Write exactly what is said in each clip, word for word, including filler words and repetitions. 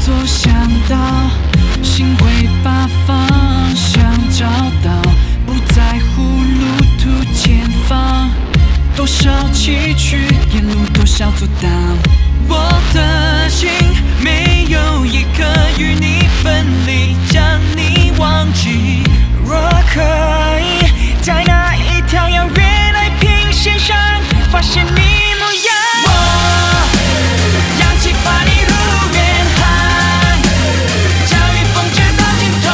左想到，心会把方向找到，不在乎路途前方，多少崎岖，沿路多少阻挡。我的心没有一刻与你分离，将你忘记。若可以在那一条遥远爱平线上发现你模样，我扬起把你入远航，驾驭风直到尽头。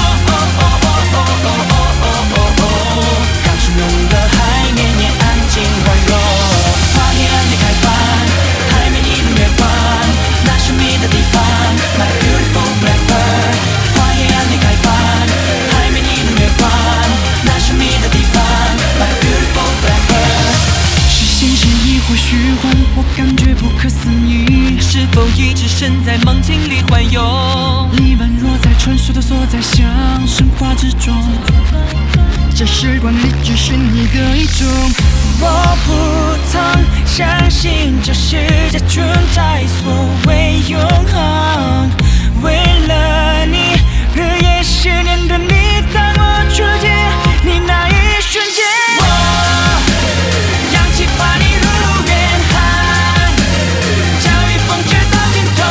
港汹涌的海面也安静缓弱，花黑暗里开放，海面一轮月光，那神秘的地方 ，My beautiful blackbird。花黑暗里开放，海面一轮月光，那神秘的地方 ，My beautiful blackbird。是现实亦或虚幻，我感觉不可思议。是否一直身在梦境里环游？离般若在传说的所在，像神话之中。这时光里只是你的一种。我不曾相信这世界存在所谓永恒，为了你日夜思念的你，当我触见你那一瞬间，我扬起把你入远航，驾驭风直到尽头。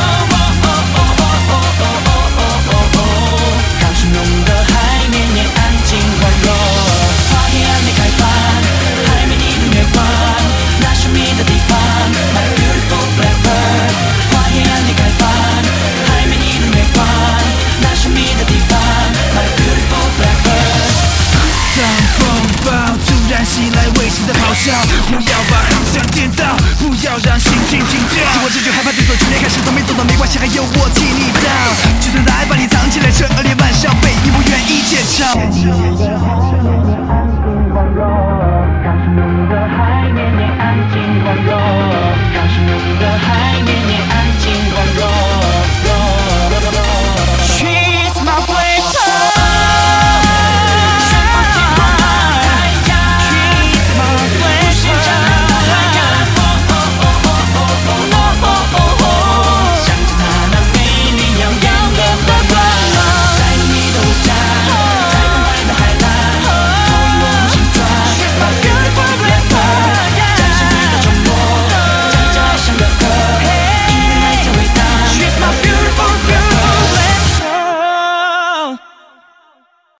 港汹涌的海面也安静缓弱，花黑暗里开放，海面一轮月光，那神秘的地方 ，My beautiful blackbird。花黑暗里开放，海面一轮月光，那神秘的地方 ，My beautiful blackbird。当风暴突然袭来，卫星在咆哮，不要把航向颠倒，不要让心情停掉。如果这句害怕对手，今天开始都没走到没关系，还有我替你挡。就算爱把你藏起来，这恶劣玩笑被你不愿意见证。